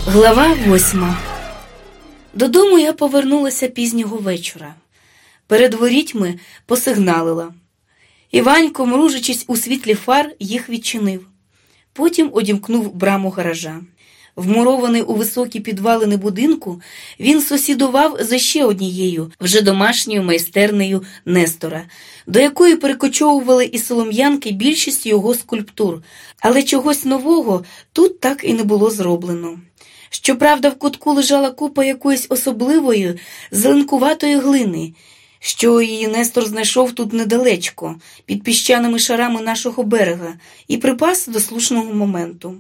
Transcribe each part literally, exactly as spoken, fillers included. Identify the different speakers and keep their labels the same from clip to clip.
Speaker 1: Глава восьма. Додому я повернулася пізнього вечора. Перед ворітьми посигналила. Іванько, мружачись у світлі фар, їх відчинив. Потім одімкнув браму гаража. Вмурований у високі підвалини будинку, він сусідував за ще однією, вже домашньою майстернею Нестора, до якої перекочовували із солом'янки більшість його скульптур, але чогось нового тут так і не було зроблено. Щоправда, в кутку лежала купа якоїсь особливої, зеленкуватої глини, що її Нестор знайшов тут недалечко, під піщаними шарами нашого берега, і припас до слушного моменту.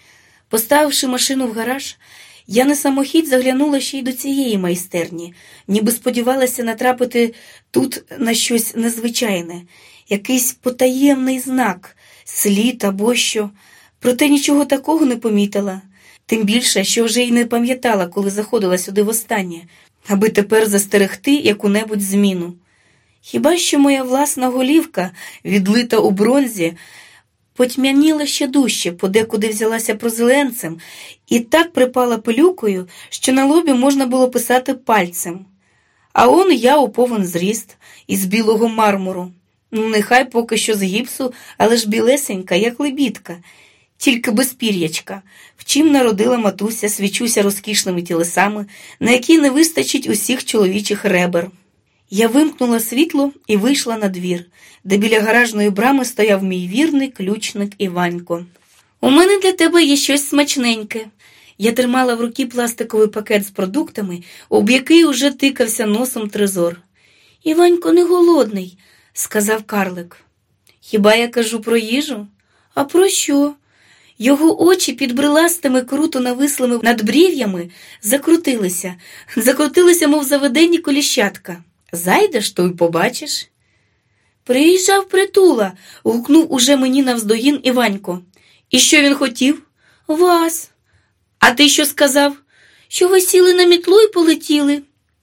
Speaker 1: Поставивши машину в гараж, я на самохід заглянула ще й до цієї майстерні, ніби сподівалася натрапити тут на щось незвичайне, якийсь потаємний знак, слід або що. Проте нічого такого не помітила, тим більше, що вже й не пам'ятала, коли заходила сюди востаннє, аби тепер застерегти яку-небудь зміну. Хіба що моя власна голівка, відлита у бронзі, потьмяніла ще дужче, подекуди взялася прозеленцем, і так припала пилюкою, що на лобі можна було писати пальцем. А он я у повен зріст, із білого мармуру. Ну, нехай поки що з гіпсу, але ж білесенька, як лебідка, тільки без пір'ячка, вчим народила матуся, свічуся розкішними тілесами, на які не вистачить усіх чоловічих ребер. Я вимкнула світло і вийшла на двір, де біля гаражної брами стояв мій вірний ключник Іванько. «У мене для тебе є щось смачненьке». Я тримала в руці пластиковий пакет з продуктами, об який уже тикався носом Трезор. «Іванько не голодний», – сказав карлик. «Хіба я кажу про їжу? А про що?» Його очі під бриластими круто навислими надбрів'ями закрутилися, закрутилися, мов заведені коліщатка. «Зайдеш, то й побачиш». «Приїжджав Притула», – гукнув уже мені навздогін Іванько. «І що він хотів?» «Вас». «А ти що сказав?» «Що ви сіли на мітлу і полетіли».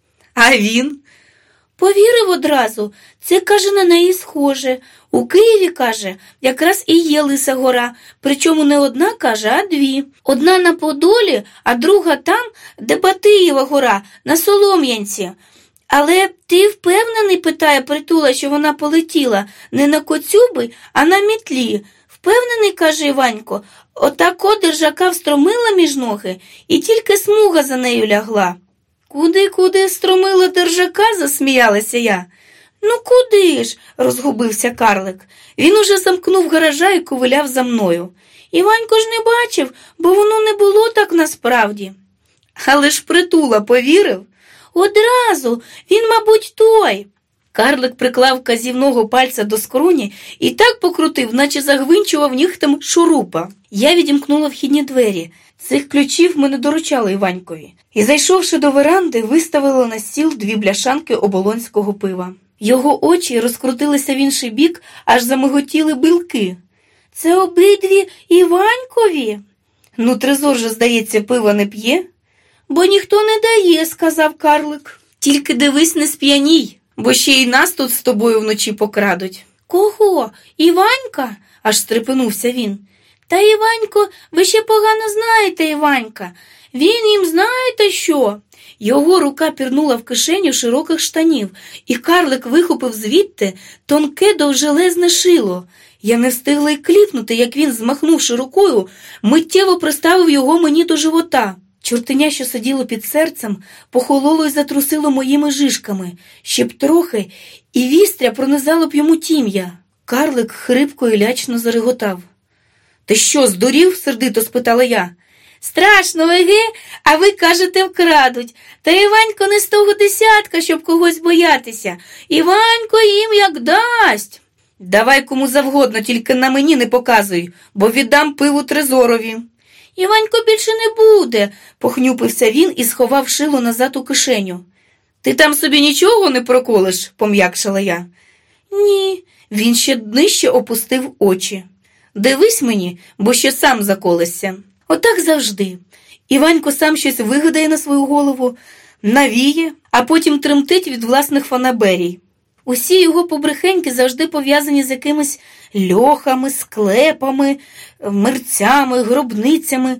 Speaker 1: «А він?» «Повірив одразу. Це, каже, на неї схоже. У Києві, каже, якраз і є Лиса гора. Причому не одна, каже, а дві. Одна на Подолі, а друга там, де Батиєва гора, на Солом'янці. Але ти впевнений, питає Притула, що вона полетіла не на коцюби, а на мітлі? Впевнений, каже Іванько, отако держака встромила між ноги, і тільки смуга за нею лягла». «Куди-куди стромила держака?» – засміялася я. «Ну куди ж?» – розгубився карлик. Він уже замкнув гаража і ковиляв за мною. Іванько ж не бачив, бо воно не було так насправді. «Але ж Притула повірив?» «Одразу! Він, мабуть, той!» Карлик приклав вказівного пальця до скроні і так покрутив, наче загвинчував нігтем шурупа. Я відімкнула вхідні двері. Цих ключів ми не доручали Іванькові. І, зайшовши до веранди, виставила на стіл дві бляшанки оболонського пива. Його очі розкрутилися в інший бік, аж замиготіли билки. «Це обидві Іванькові?» «Ну, Трезор же, здається, пива не п'є?» «Бо ніхто не дає», – сказав карлик. «Тільки дивись, не сп'яній, бо ще й нас тут з тобою вночі покрадуть». «Кого? Іванька?» – аж стрепенувся він. «Та, Іванько, ви ще погано знаєте Іванька. Він їм знаєте що?» Його рука пірнула в кишеню широких штанів, і карлик вихопив звідти тонке довжелезне шило. Я не встигла й кліпнути, як він, змахнувши рукою, миттєво приставив його мені до живота. Чортеня, що сиділо під серцем, похололо й затрусило моїми жишками. Ще б трохи, і вістря пронизало б йому тім'я. Карлик хрипко і лячно зареготав. «Ти що, здурів?» – сердито спитала я. «Страшно, еге? А ви кажете, вкрадуть. Та Іванько не з того десятка, щоб когось боятися. Іванько їм як дасть». «Давай кому завгодно, тільки на мені не показуй, бо віддам пиву Трезорові». «Іванько більше не буде», – похнюпився він і сховав шило назад у кишеню. «Ти там собі нічого не проколиш?» – пом'якшила я. «Ні». Він ще нижче опустив очі. «Дивись мені, бо ще сам заколешся». Отак завжди. Іванько сам щось вигадає на свою голову, навіє, а потім тремтить від власних фанаберій. Усі його побрехеньки завжди пов'язані з якимись льохами, склепами, мерцями, гробницями.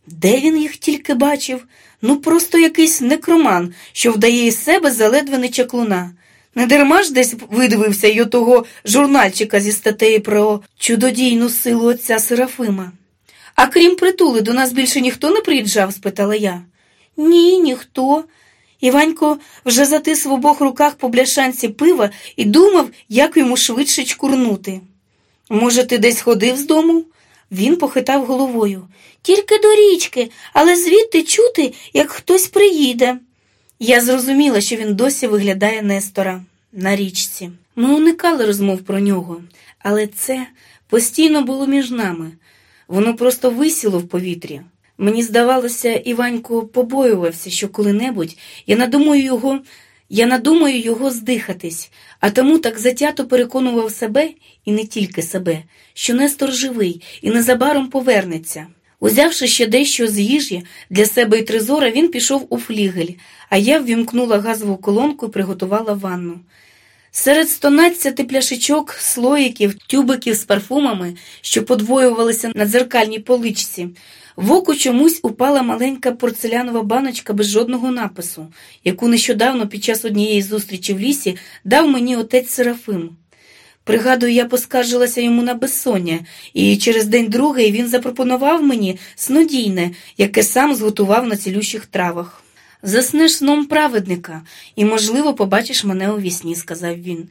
Speaker 1: Де він їх тільки бачив? Ну просто якийсь некроман, що вдає із себе заледве не чаклуна. Не дарма ж десь видивився й отого журнальчика зі статтею про чудодійну силу отця Серафима. «А крім притули, до нас більше ніхто не приїжджав?» – спитала я. «Ні, ніхто». Іванько вже затис в обох руках по бляшанці пива і думав, як йому швидше чкурнути. «Може, ти десь ходив з дому?» Він похитав головою. «Тільки до річки, але звідти чути, як хтось приїде». Я зрозуміла, що він досі виглядає Нестора на річці. Ми уникали розмов про нього, але це постійно було між нами. Воно просто висіло в повітрі. Мені здавалося, Іванько побоювався, що коли-небудь я надумаю його, я надумаю його здихатись, а тому так затято переконував себе, і не тільки себе, що Нестор живий і незабаром повернеться. Узявши ще дещо з їжі для себе і Тризора, він пішов у флігель, а я ввімкнула газову колонку і приготувала ванну. Серед стонадцяти пляшечок, слоїків, тюбиків з парфумами, що подвоювалися на дзеркальній поличці, в око чомусь упала маленька порцелянова баночка без жодного напису, яку нещодавно під час однієї зустрічі в лісі дав мені отець Серафим. Пригадую, я поскаржилася йому на безсоння, і через день-другий він запропонував мені снодійне, яке сам зготував на цілющих травах. «Заснеш сном праведника, і, можливо, побачиш мене у вісні», – сказав він.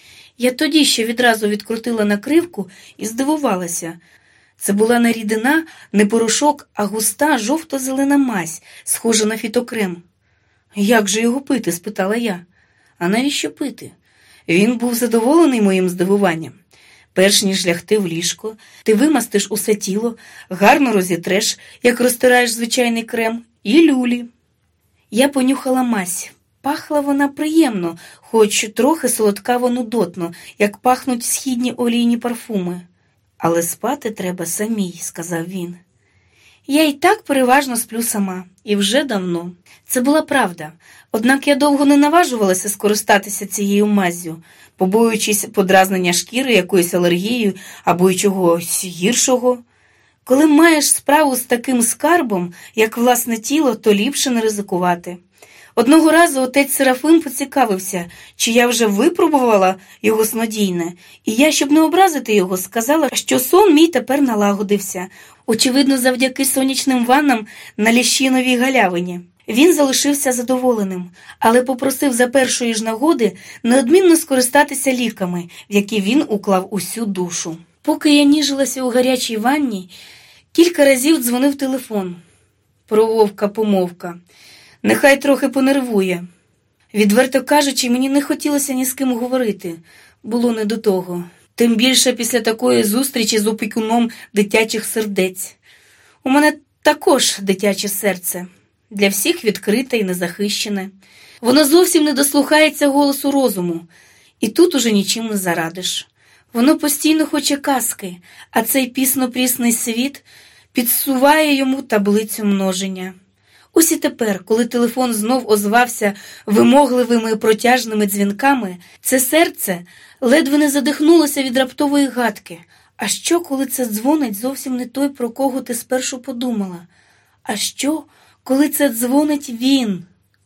Speaker 1: Я тоді ще відразу відкрутила накривку і здивувалася. Це була не рідина, не порошок, а густа жовто-зелена мазь, схожа на фітокрем. «Як же його пити?» – спитала я. «А навіщо пити?» Він був задоволений моїм здивуванням. Перш ніж лягти в ліжко, ти вимастиш усе тіло, гарно розітреш, як розтираєш звичайний крем, і люлі. Я понюхала мазь. Пахла вона приємно, хоч трохи солодкаво-нудотно, як пахнуть східні олійні парфуми. «Але спати треба самій», – сказав він. Я й так переважно сплю сама, і вже давно. Це була правда, однак я довго не наважувалася скористатися цією маззю, побоюючись подразнення шкіри якоюсь алергією або й чогось гіршого. Коли маєш справу з таким скарбом, як власне тіло, то ліпше не ризикувати. Одного разу отець Серафим поцікавився, чи я вже випробувала його снодійне, і я, щоб не образити його, сказала, що сон мій тепер налагодився, очевидно, завдяки сонячним ваннам на Ліщиновій галявині. Він залишився задоволеним, але попросив за першої ж нагоди неодмінно скористатися ліками, в які він уклав усю душу. Поки я ніжилася у гарячій ванні, кілька разів дзвонив телефон. Про вовка-помовка. Нехай трохи понервує. Відверто кажучи, мені не хотілося ні з ким говорити. Було не до того. Тим більше після такої зустрічі з опікуном дитячих сердець. У мене також дитяче серце. Для всіх відкрите і незахищене. Воно зовсім не дослухається голосу розуму. І тут уже нічим не зарадиш. Воно постійно хоче казки, а цей пісно-прісний світ підсуває йому таблицю множення. Ось і тепер, коли телефон знов озвався вимогливими протяжними дзвінками, це серце ледве не задихнулося від раптової гадки. А що, коли це дзвонить зовсім не той, про кого ти спершу подумала? А що, коли це дзвонить він?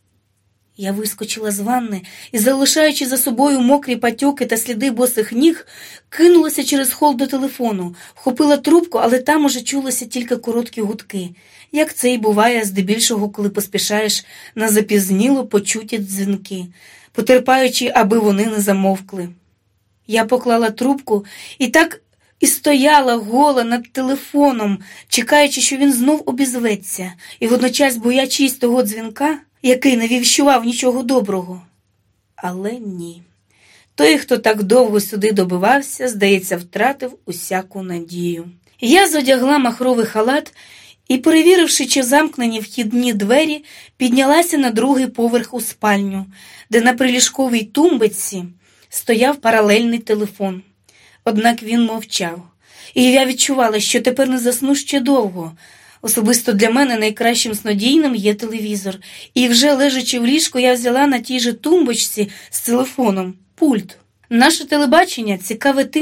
Speaker 1: Я вискочила з ванни і, залишаючи за собою мокрі патьоки та сліди босих ніг, кинулася через хол до телефону, вхопила трубку, але там уже чулося тільки короткі гудки, як це й буває здебільшого, коли поспішаєш на запізніло почуті дзвінки, потерпаючи, аби вони не замовкли. Я поклала трубку і так і стояла гола над телефоном, чекаючи, що він знов обізветься, і водночас боячись того дзвінка, який не віщував нічого доброго. Але ні. Той, хто так довго сюди добивався, здається, втратив усяку надію. Я зодягла махровий халат і, перевіривши, чи замкнені вхідні двері, піднялася на другий поверх у спальню, де на приліжковій тумбочці стояв паралельний телефон. Однак він мовчав. І я відчувала, що тепер не засну ще довго. Особисто для мене найкращим снодійним є телевізор. І вже лежачи в ліжку, я взяла на тій же тумбочці з телефоном пульт. Наше телебачення цікаве тим,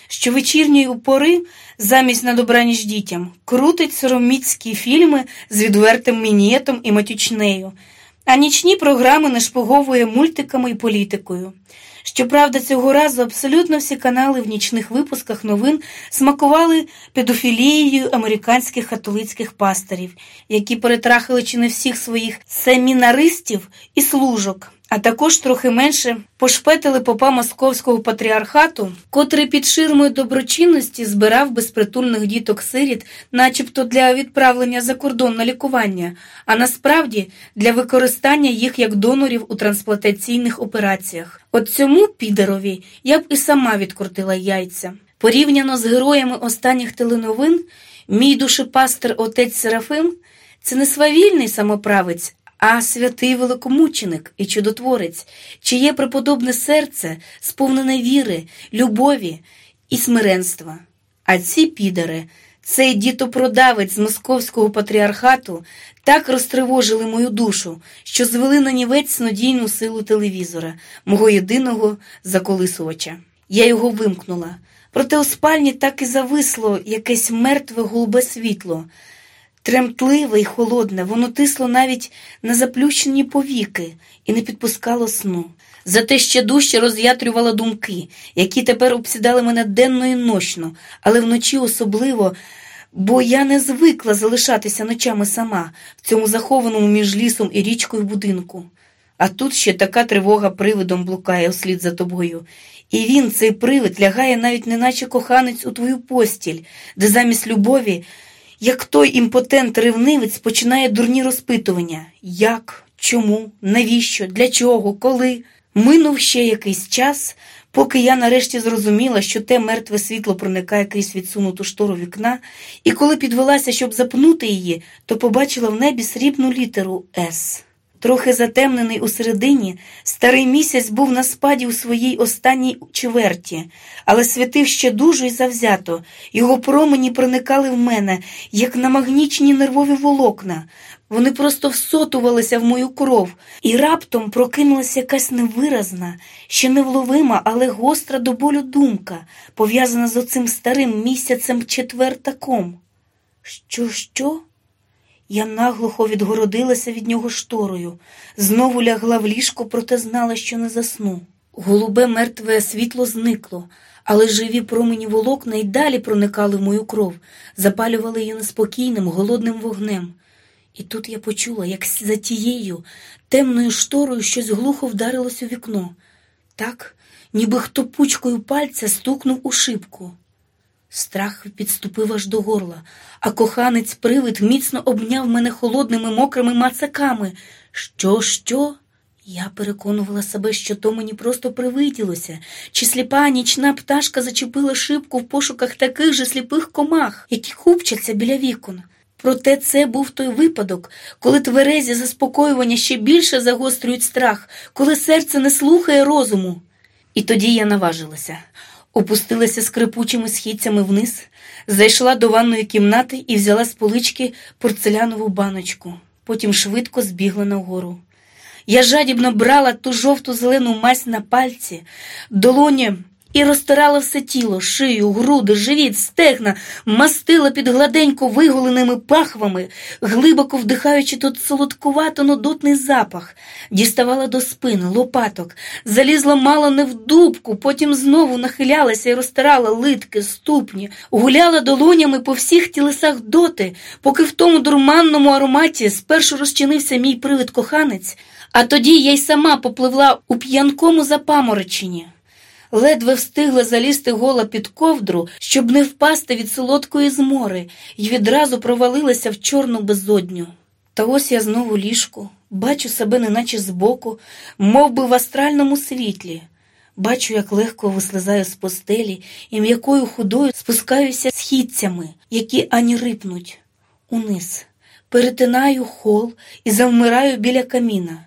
Speaker 1: що вечірньої пори, замість «На добраніч дітям», крутить сороміцькі фільми з відвертим мінієтом і матючнею, а нічні програми нашпиговує мультиками і політикою. Щоправда, цього разу абсолютно всі канали в нічних випусках новин смакували педофілією американських католицьких пасторів, які перетрахали чи не всіх своїх семінаристів і служок, а також трохи менше пошпетили попа московського патріархату, котрий під ширмою доброчинності збирав безпритульних діток-сиріт начебто для відправлення за кордон на лікування, а насправді для використання їх як донорів у трансплантаційних операціях. От цьому підерові я б і сама відкрутила яйця. Порівняно з героями останніх теленовин, мій душепастир отець Серафим – це не свавільний самоправець, а святий великомученик і чудотворець, чиє преподобне серце сповнене віри, любові і смиренства. А ці підари, цей дітопродавець з московського патріархату, так розтривожили мою душу, що звели на нівець снодійну силу телевізора, мого єдиного заколисувача. Я його вимкнула. Проте у спальні так і зависло якесь мертве голубе світло. Тремтливе й холодне, воно тисло навіть на заплющені повіки і не підпускало сну. Зате ще дужче роз'ятрювало думки, які тепер обсідали мене денно і ночно, але вночі особливо, бо я не звикла залишатися ночами сама в цьому захованому між лісом і річкою будинку. А тут ще така тривога привидом блукає услід за тобою. І він, цей привид, лягає навіть неначе коханець у твою постіль, де замість любові, як той імпотент-ревнивець, починає дурні розпитування. Як? Чому? Навіщо? Для чого? Коли? Минув ще якийсь час, поки я нарешті зрозуміла, що те мертве світло проникає крізь відсунуту штору вікна, і коли підвелася, щоб запнути її, то побачила в небі срібну літеру «С». Трохи затемнений усередині, старий місяць був на спаді у своїй останній чверті, але світив ще дуже й завзято. Його промені проникали в мене, як намагнічені нервові волокна. Вони просто всотувалися в мою кров, і раптом прокинулася якась невиразна, ще невловима, але гостра до болю думка, пов'язана з оцим старим місяцем-четвертаком. Що, що? Я наглухо відгородилася від нього шторою, знову лягла в ліжко, проте знала, що не засну. Голубе мертве світло зникло, але живі промені волокна й далі проникали в мою кров, запалювали її неспокійним, голодним вогнем. І тут я почула, як за тією темною шторою щось глухо вдарилось у вікно. Так, ніби хто пучкою пальця стукнув у шибку. Страх підступив аж до горла, а коханець-привид міцно обняв мене холодними мокрими мацаками. Що, що? Я переконувала себе, що то мені просто привиділося, чи сліпа нічна пташка зачепила шибку в пошуках таких же сліпих комах, які купчаться біля вікон. Проте це був той випадок, коли тверезі заспокоювання ще більше загострюють страх, коли серце не слухає розуму. І тоді я наважилася. Опустилася скрипучими східцями вниз, зайшла до ванної кімнати і взяла з полички порцелянову баночку. Потім швидко збігла нагору. Я жадібно брала ту жовту-зелену мазь на пальці, долоні і розтирала все тіло, шию, груди, живіт, стегна, мастила під гладенько виголеними пахвами, глибоко вдихаючи тут солодкувато-нудотний запах. Діставала до спини, лопаток, залізла мало не в дубку, потім знову нахилялася і розтирала литки, ступні, гуляла долонями по всіх тілесах доти, поки в тому дурманному ароматі спершу розчинився мій привид-коханець, а тоді я й сама попливла у п'янкому запамороченні. Ледве встигла залізти гола під ковдру, щоб не впасти від солодкої змори, й відразу провалилася в чорну безодню. Та ось я знову в ліжку, бачу себе неначе збоку, мов би в астральному світлі. Бачу, як легко вислизаю з постелі і м'якою худою спускаюся східцями, які ані рипнуть, униз. Перетинаю хол і завмираю біля каміна.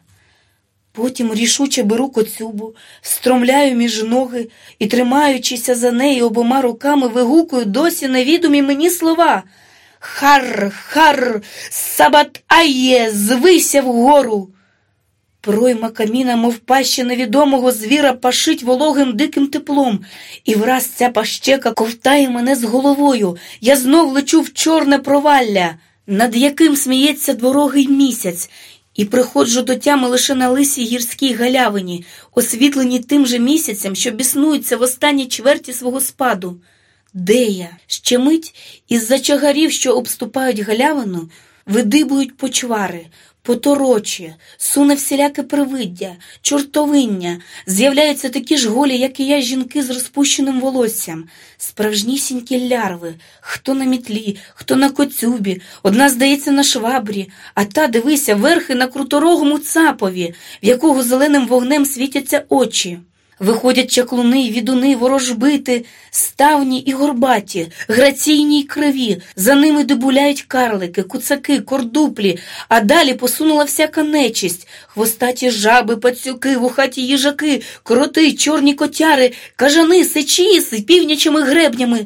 Speaker 1: Потім рішуче беру коцюбу, стромляю між ноги і, тримаючися за неї обома руками, вигукую досі невідомі мені слова. «Хар, хар, сабат-ає, звися вгору!» Пройма каміна, мов паща невідомого звіра, пашить вологим диким теплом. І враз ця пащека ковтає мене з головою. Я знов лечу в чорне провалля, над яким сміється дворогий місяць. І приходжу до тями лише на лисій гірській галявині, освітленій тим же місяцем, що біснується в останній чверті свого спаду. Де я? Ще мить, із-за чагарів, що обступають галявину, видибують почвари, поторочі, суне всіляке привиддя, чортовиння, з'являються такі ж голі, як і я, жінки з розпущеним волоссям, справжнісінькі лярви, хто на мітлі, хто на коцюбі, одна, здається, на швабрі, а та, дивися, верхи на круторогому цапові, в якого зеленим вогнем світяться очі. Виходять чаклуни, відуни, ворожбити, ставні і горбаті, граційні й криві, за ними дебуляють карлики, куцаки, кордуплі, а далі посунула всяка нечисть, хвостаті жаби, пацюки, вухаті їжаки, кроти, чорні котяри, кажани, сичі, півнячими гребнями.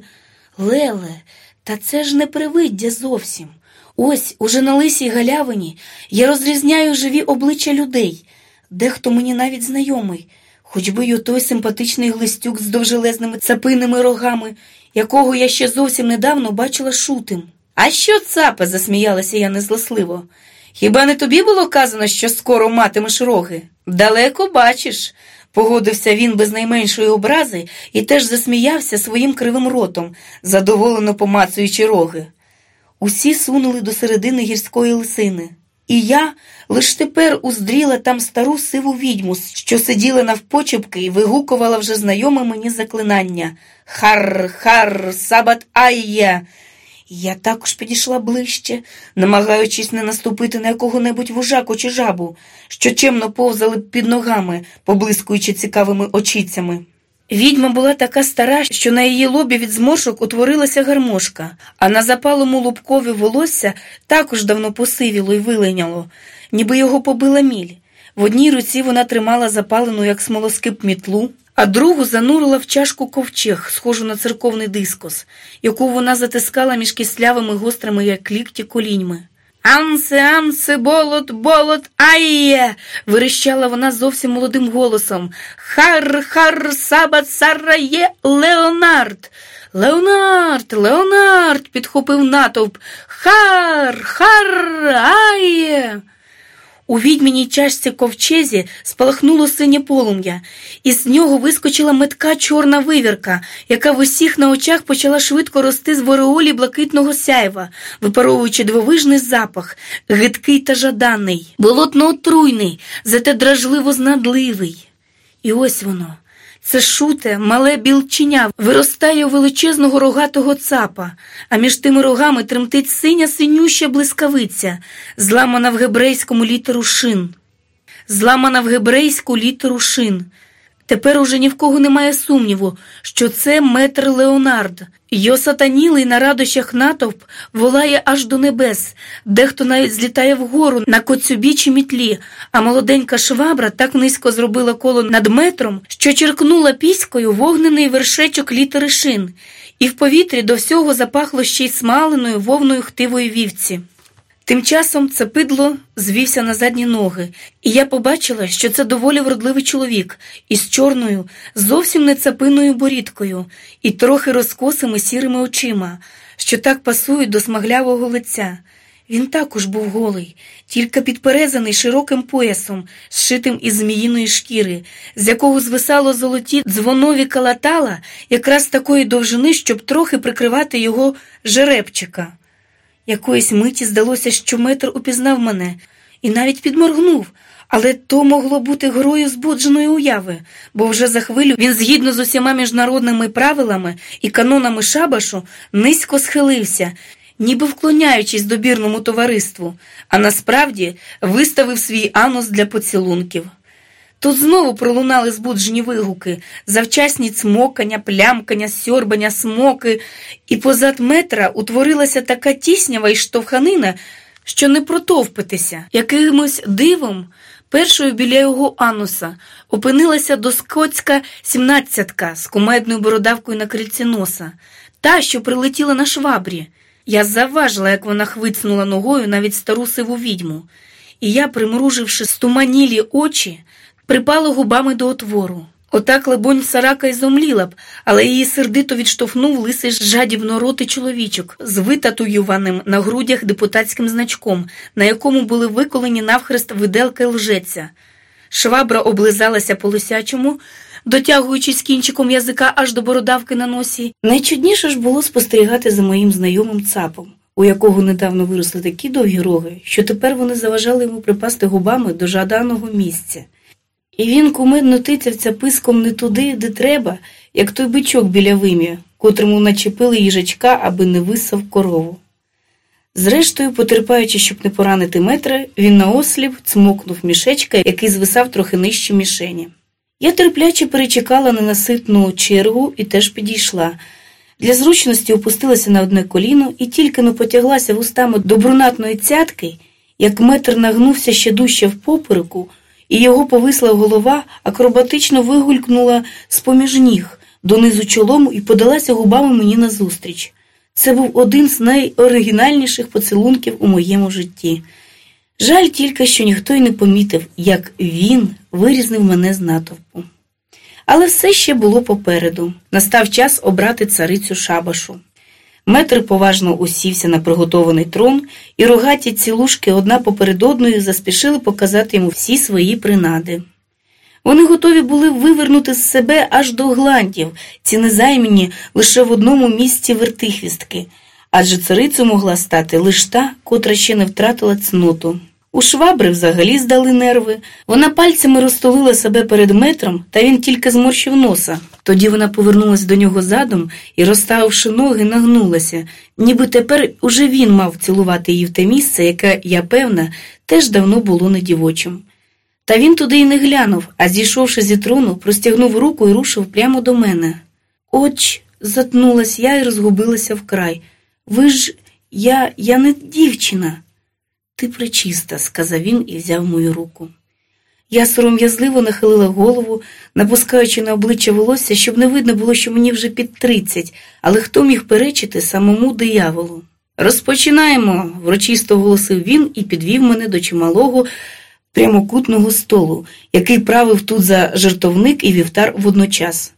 Speaker 1: Леле, та це ж не привиддя зовсім. Ось, уже на лисій галявині, я розрізняю живі обличчя людей, дехто мені навіть знайомий, хоч би й отой симпатичний глистюк з довжелезними цапиними рогами, якого я ще зовсім недавно бачила шутим. «А що, цапе?» – засміялася я незлосливо. «Хіба не тобі було казано, що скоро матимеш роги?» «Далеко бачиш», – погодився він без найменшої образи і теж засміявся своїм кривим ротом, задоволено помацуючи роги. Усі сунули до середини гірської лисини. І я лиш тепер уздріла там стару сиву відьму, що сиділа навпочепки і вигукувала вже знайоме мені заклинання «Хар, хар, сабат айя». Я також підійшла ближче, намагаючись не наступити на якого-небудь вужаку чи жабу, що чемно повзали під ногами, поблискуючи цікавими очицями. Відьма була така стара, що на її лобі від зморшок утворилася гармошка, а на запалому лобкові волосся також давно посивіло й виленяло, ніби його побила міль. В одній руці вона тримала запалену, як смолоскип, мітлу, а другу занурила в чашку ковчег, схожу на церковний дискос, яку вона затискала між кислявими гострими, як лікті, коліньми. «Ансе, ансе, болот, болот, айє!» – вирищала вона зовсім молодим голосом. «Хар, хар, сабат, сарає, Леонард!» «Леонард, Леонард!» – підхопив натовп. «Хар, хар, айє!» У відьміній чашці ковчезі спалахнуло синє полум'я, і з нього вискочила метка чорна вивірка, яка в усіх на очах почала швидко рости з вореолі блакитного сяйва, випаровуючи дивовижний запах, гидкий та жаданий, болотно-отруйний, зате дражливо-знадливий. І ось воно. Це шуте, мале білченя виростає у величезного рогатого цапа, а між тими рогами тремтить синя синюща блискавиця, зламана в гебрейському літеру «шин». Зламана в гебрейську літеру «шин». Тепер уже ні в кого немає сумніву, що це метр Леонард. Його сатанілий на радощах натовп волає аж до небес, дехто навіть злітає вгору на коцюбі чи мітлі, а молоденька швабра так низько зробила коло над метром, що черкнула піською вогнений вершечок літери «шин», і в повітрі до всього запахло ще й смаленою вовною хтивої вівці. Тим часом цапидло звівся на задні ноги, і я побачила, що це доволі вродливий чоловік із чорною, зовсім не цапиною борідкою і трохи розкосими сірими очима, що так пасують до смаглявого лиця. Він також був голий, тільки підперезаний широким поясом, зшитим із зміїної шкіри, з якого звисало золоті дзвонові калатала якраз такої довжини, щоб трохи прикривати його жеребчика. Якоїсь миті здалося, що метр упізнав мене і навіть підморгнув, але то могло бути грою збудженої уяви, бо вже за хвилю він згідно з усіма міжнародними правилами і канонами шабашу низько схилився, ніби вклоняючись добірному товариству, а насправді виставив свій анус для поцілунків. Тут знову пролунали збуджені вигуки, завчасні цмокання, плямкання, сьорбання, смоки, і позад метра утворилася така тіснява й штовханина, що не протовпитися. Якимось дивом першою біля його ануса опинилася доскоцька сімнадцятка з кумедною бородавкою на крильці носа, та, що прилетіла на швабрі. Я завважила, як вона хвицнула ногою навіть стару сиву відьму. і я, примруживши стуманілі очі, припала губами до отвору. Отак, либонь, Сарака й зомліла б, але її сердито відштовхнув лисий жадібноротий чоловічок з витатуюваним на грудях депутатським значком, на якому були виколені навхрест виделка й лжеця. Швабра облизалася по лисячому, дотягуючись кінчиком язика аж до бородавки на носі. Найчудніше ж було спостерігати за моїм знайомим цапом, у якого недавно виросли такі довгі роги, що тепер вони заважали йому припасти губами до жаданого місця. І він кумедно тицявся писком не туди, де треба, як той бичок біля вим'я, котрому начепили їжачка, аби не висав корову. Зрештою, потерпаючи, щоб не поранити метра, він наосліп цмокнув мішечка, який звисав трохи нижче мішені. Я терпляче перечекала ненаситну чергу і теж підійшла. Для зручності опустилася на одне коліно і тільки не потяглася вустами до брунатної цятки, як метр нагнувся ще дужче впопереку, і його повисла голова акробатично вигулькнула з-поміж ніг донизу чолом і подалася губами мені назустріч. Це був один з найоригінальніших поцілунків у моєму житті. Жаль тільки, що ніхто й не помітив, як він вирізнив мене з натовпу. Але все ще було попереду. Настав час обрати царицю шабашу. Метр поважно усівся на приготований трон, і рогаті цілушки одна поперед одною заспішили показати йому всі свої принади. Вони готові були вивернути з себе аж до гландів, ці незаймані лише в одному місці вертихвістки, адже царицю могла стати лише та, котра ще не втратила цноту. У швабри взагалі здали нерви. Вона пальцями розтулила себе перед метром, та він тільки зморщив носа. Тоді вона повернулась до нього задом і, розставивши ноги, нагнулася, ніби тепер уже він мав цілувати її в те місце, яке, я певна, теж давно було не дівочим. Та він туди й не глянув, а, зійшовши зі трону, простягнув руку і рушив прямо до мене. «Оч!» – затнулась я і розгубилася вкрай. «Ви ж... я... я не дівчина!» «Ти пречиста», – сказав він і взяв мою руку. Я сором'язливо нахилила голову, напускаючи на обличчя волосся, щоб не видно було, що мені вже під тридцять, але хто міг перечити самому дияволу? «Розпочинаємо», – врочисто оголосив він і підвів мене до чималого прямокутного столу, який правив тут за жертовник і вівтар водночас.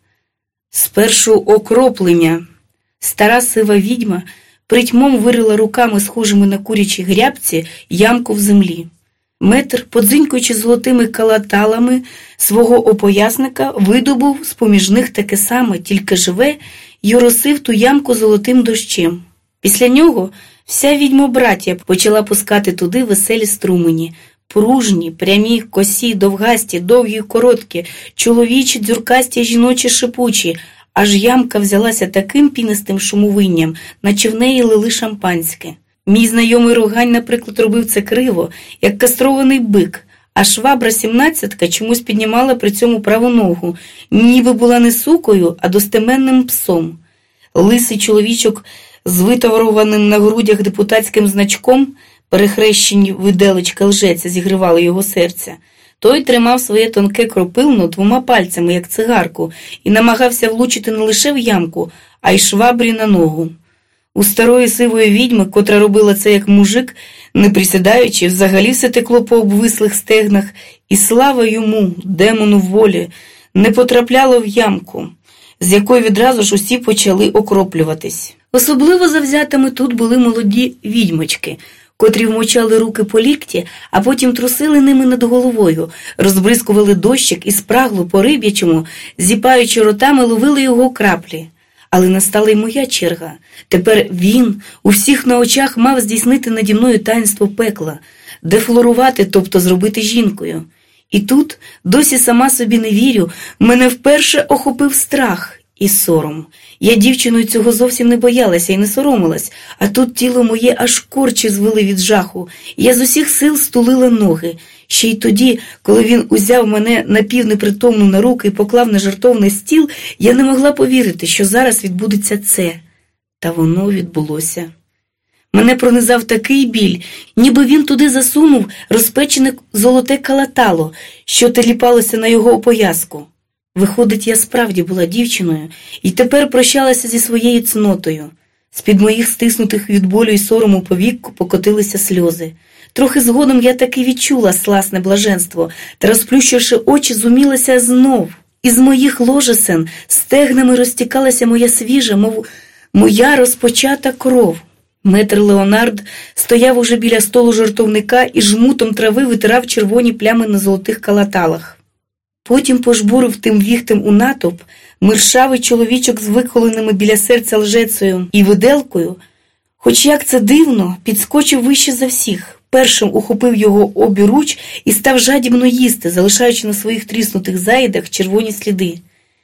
Speaker 1: Спершу окроплення. Стара сива відьма притьмом вирила руками, схожими на курячі грябці, ямку в землі. Метр, подзинькуючи золотими калаталами свого опоясника, видобув з-поміж них таке саме, тільки живе, й оросив ту ямку золотим дощем. Після нього вся відьмобратія почала пускати туди веселі струмені, пружні, прямі, косі, довгасті, довгі, короткі, чоловічі, дзюркасті, жіночі, шипучі, аж ямка взялася таким пінистим шумовинням, наче в неї лили шампанське. Мій знайомий Рогань, наприклад, робив це криво, як кастрований бик, а швабра сімнадцятка чомусь піднімала при цьому праву ногу, ніби була не сукою, а достеменним псом. Лисий чоловічок з витаврованим на грудях депутатським значком, перехрещені виделечка лжеця зігрівали його серця. Той тримав своє тонке кропилно двома пальцями, як цигарку, і намагався влучити не лише в ямку, а й швабрі на ногу. У старої сивої відьми, котра робила це як мужик, не присідаючи, взагалі все текло по обвислих стегнах, і слава йому, демону волі, не потрапляло в ямку, з якої відразу ж усі почали окроплюватись. Особливо завзятими тут були молоді відьмочки, котрі вмочали руки по лікті, а потім трусили ними над головою, розбризкували дощик і спрагло по риб'ячому, зіпаючи ротами, ловили його краплі. Але настала й моя черга. Тепер він у всіх на очах мав здійснити наді мною таїнство пекла, дефлорувати, тобто зробити жінкою. І тут, досі сама собі не вірю, мене вперше охопив страх і сором. Я дівчиною цього зовсім не боялася і не соромилась, а тут тіло моє аж корчі звели від жаху. Я з усіх сил стулила ноги. Ще й тоді, коли він узяв мене напівнепритомну на руки і поклав на жертовний стіл, я не могла повірити, що зараз відбудеться це. Та воно відбулося. Мене пронизав такий біль, ніби він туди засунув розпечене золоте калатало, що теліпалося на його опояску. Виходить, я справді була дівчиною і тепер прощалася зі своєю цнотою. З-під моїх стиснутих від болю і сорому повік покотилися сльози. Трохи згодом я таки відчула сласне блаженство, та, розплющивши очі, зумілася знов. Із моїх ложесен стегнами розтікалася моя свіжа, мов моя розпочата кров. Метр Леонард стояв уже біля столу жартовника і жмутом трави витирав червоні плями на золотих калаталах. Потім пожбурив тим віхтем у натовп миршавий чоловічок з виколеними біля серця лжецею і виделкою, хоч як це дивно, підскочив вище за всіх, першим ухопив його обіруч і став жадібно їсти, залишаючи на своїх тріснутих заїдах червоні сліди.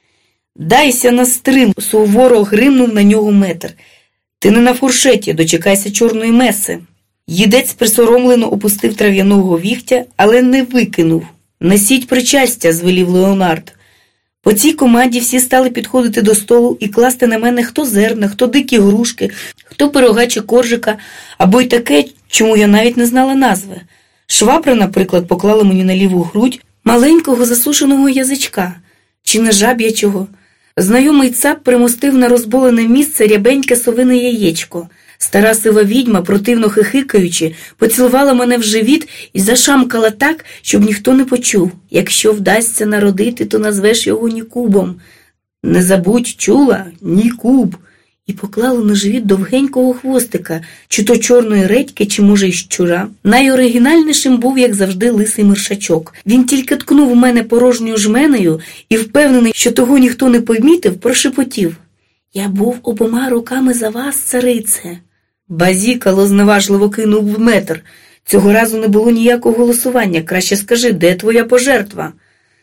Speaker 1: «Дайся на стрим!» – суворо гримнув на нього метр. «Ти не на фуршеті, дочекайся чорної меси!» Їдець присоромлено опустив трав'яного віхтя, але не викинув. «Несіть причастя!» – звелів Леонард. По цій команді всі стали підходити до столу і класти на мене хто зерна, хто дикі грушки, хто пирога чи коржика, або й таке, чому я навіть не знала назви. Швабра, наприклад, поклала мені на ліву грудь маленького засушеного язичка, чи не жаб'ячого. Знайомий цап примостив на розболене місце рябеньке совине яєчко. Стара сива відьма, противно хихикаючи, поцілувала мене в живіт і зашамкала так, щоб ніхто не почув. «Якщо вдасться народити, то назвеш його Нікубом. Не забудь, чула? Нікуб!» І поклала на живіт довгенького хвостика, чи то чорної редьки, чи, може, й щура. Найоригінальнішим був, як завжди, лисий миршачок. Він тільки ткнув у мене порожньою жменею і, впевнений, що того ніхто не помітив, прошепотів: «Я був обома руками за вас, царице!» «Базікало!» – зневажливо кинув метр. «Цього разу не було ніякого голосування. Краще скажи, де твоя пожертва?»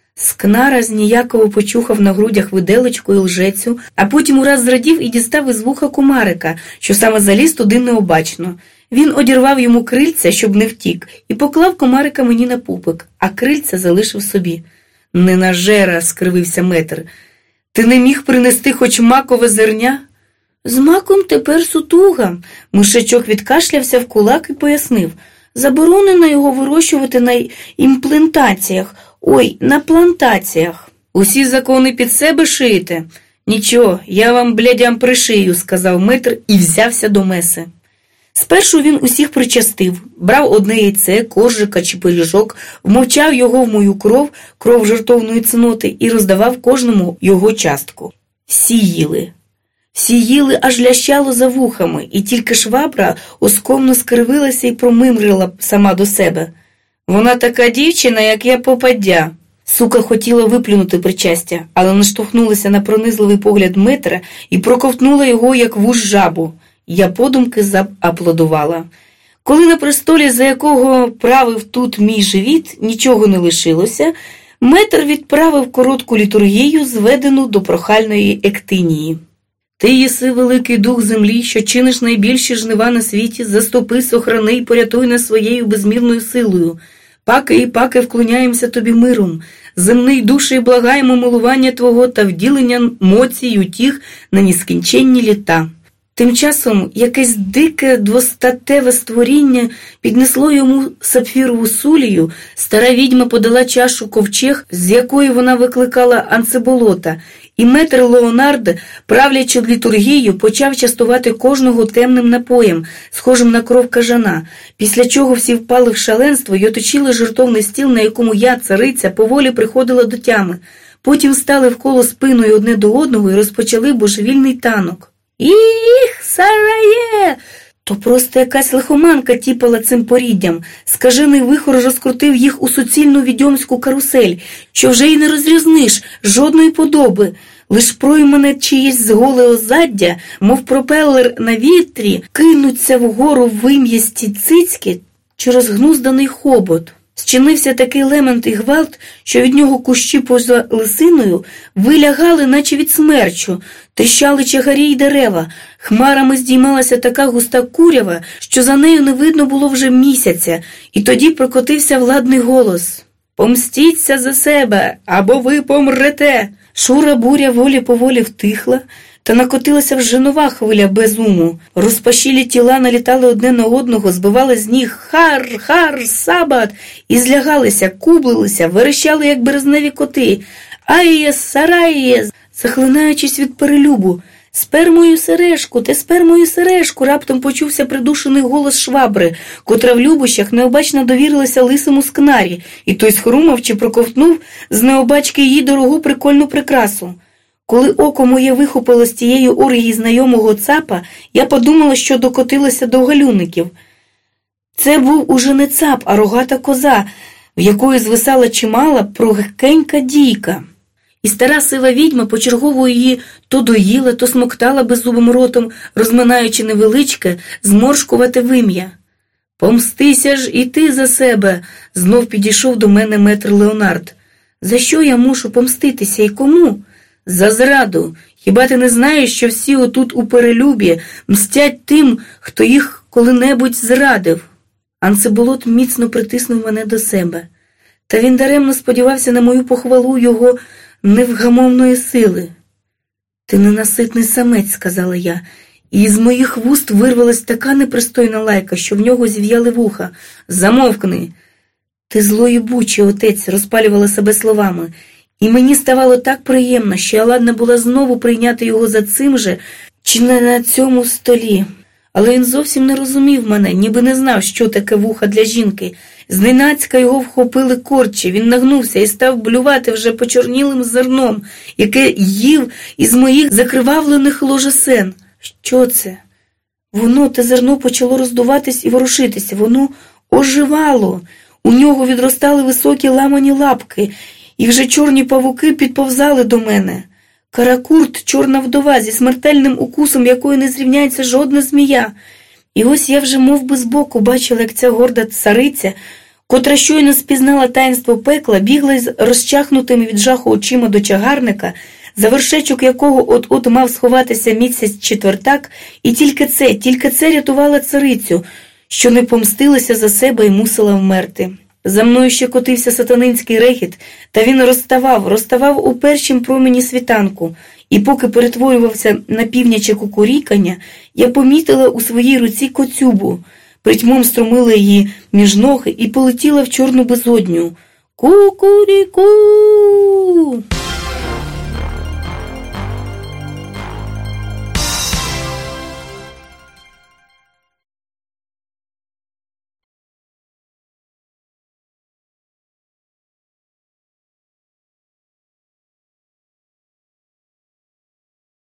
Speaker 1: Скнара зніяково почухав на грудях виделочку і лжецю, а потім ураз зрадів і дістав із вуха кумарика, що саме заліз туди необачно. Він одірвав йому крильця, щоб не втік, і поклав комарика мені на пупик, а крильця залишив собі. «Ненажера!» – скривився метр. «Ти не міг принести хоч макове зерня?» «З маком тепер сутуга!» Мишачок відкашлявся в кулак і пояснив. «Заборонено його вирощувати на імплантаціях, ой, на плантаціях». «Усі закони під себе шиєте?» «Нічого, я вам, блядям, пришию», – сказав метр і взявся до меси. Спершу він усіх причастив, брав одне яйце, коржика чи пиріжок, вмовчав його в мою кров, кров жертовної цноти, і роздавав кожному його частку. Всі їли. Всі їли, аж лящало за вухами, і тільки швабра оскомно скривилася і промимрила сама до себе. «Вона така дівчина, як я попаддя». Сука хотіла виплюнути причастя, але наштовхнулася на пронизливий погляд метра і проковтнула його, як вуж жабу. Я подумки зааплодувала. Коли на престолі, за якого правив тут мій живіт, нічого не лишилося, метр відправив коротку літургію, зведену до прохальної ектинії. «Ти єси великий дух землі, що чиниш найбільші жнива на світі, заступи, сохрани й порятуй нас своєю безмірною силою. Паки і паки вклоняємося тобі миром. Земний душі й благаємо милування твого та вділення моці й утіх на нескінченні літа». Тим часом якесь дике двостатеве створіння піднесло йому сапфірову сулію, стара відьма подала чашу ковчег, з якої вона викликала анцеболота, і метр Леонард, правлячи літургію, почав частувати кожного темним напоєм, схожим на кров кажана, після чого всі впали в шаленство й оточили жертовний стіл, на якому я, цариця, поволі приходила до тями. Потім стали вколо спиною одне до одного і розпочали божевільний танок. «Іх, сарає!» То просто якась лихоманка тіпала цим поріддям. Скажений вихор розкрутив їх у суцільну відьомську карусель, що вже й не розрізниш жодної подоби. Лиш проймене чиєсь зголе озаддя, мов пропелер на вітрі, кинуться вгору вим'ясті цицьки чи розгнузданий хобот. Зчинився такий лемент і гвалт, що від нього кущі поза лисиною вилягали, наче від смерчу, тріщали чагарі й дерева, хмарами здіймалася така густа курява, що за нею не видно було вже місяця, і тоді прокотився владний голос: «Помстіться за себе, або ви помрете!» Шура буря волі-поволі втихла, та накотилася вже нова хвиля безуму. Розпашілі тіла налітали одне на одного, збивали з ніг «Хар! Хар! Сабат!» і злягалися, кублилися, верещали, як березневі коти. «Айє! Сарайє!» Захлинаючись від перелюбу, «Спер мою сережку, ти спер мою сережку!» Раптом почувся придушений голос швабри, котра в любощах необачно довірилася лисому скнарі, і той схрумав чи проковтнув з необачки її дорогу прикольну прикрасу. Коли око моє вихопило з тієї оргії знайомого цапа, я подумала, що докотилася до галюників. Це був уже не цап, а рогата коза, в якої звисала чимала прогкенька дійка. І стара сива відьма почергово її то доїла, то смоктала беззубим ротом, розминаючи невеличке, зморшкувате вим'я. «Помстися ж і ти за себе!» – знов підійшов до мене метр Леонард. «За що я мушу помститися і кому?» «За зраду! Хіба ти не знаєш, що всі отут у Перелюбі мстять тим, хто їх коли-небудь зрадив?» Анцеболот міцно притиснув мене до себе. Та він даремно сподівався на мою похвалу його невгамовної сили. «Ти ненаситний самець», – сказала я, і з моїх вуст вирвалась така непристойна лайка, що в нього зів'яли вуха. «Замовкни!» «Ти злої бучі, отець», – розпалювала себе словами. І мені ставало так приємно, що я ладна була знову прийняти його за цим же, чи не на цьому столі. Але він зовсім не розумів мене, ніби не знав, що таке вуха для жінки. Зненацька його вхопили корчі, він нагнувся і став блювати вже почорнілим зерном, яке їв із моїх закривавлених ложесен. Що це? Воно, те зерно, почало роздуватись і ворушитися, воно оживало. У нього відростали високі ламані лапки, і вже чорні павуки підповзали до мене. Каракурт, чорна вдова, зі смертельним укусом, якою не зрівняється жодна змія. І ось я вже мов би збоку бачила, як ця горда цариця, котра щойно спізнала таїнство пекла, бігла із розчахнутими від жаху очима до чагарника, за вершечок якого от-от мав сховатися місяць четвертак, і тільки це, тільки це рятувала царицю, що не помстилася за себе і мусила вмерти. За мною ще котився сатанинський регіт, та він розставав, розставав у першім промені світанку, і поки перетворювався на півняче кукурікання, я помітила у своїй руці коцюбу, притьмом струмила її між ноги і полетіла в чорну безодню. «Кукуріку!»